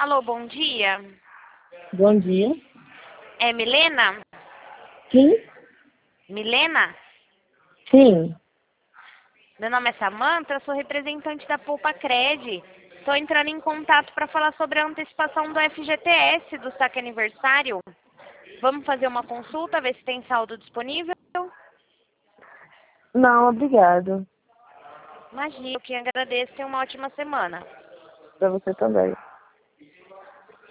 Alô, bom dia. Bom dia. É Milena? Sim? Milena? Sim. Meu nome é Samantha, eu sou representante da Poupa Cred. Estou entrando em contato para falar sobre a antecipação do FGTS do saque aniversário. Vamos fazer uma consulta, ver se tem saldo disponível? Não, obrigado. Imagina, eu que agradeço. Tenha uma ótima semana. Para você também.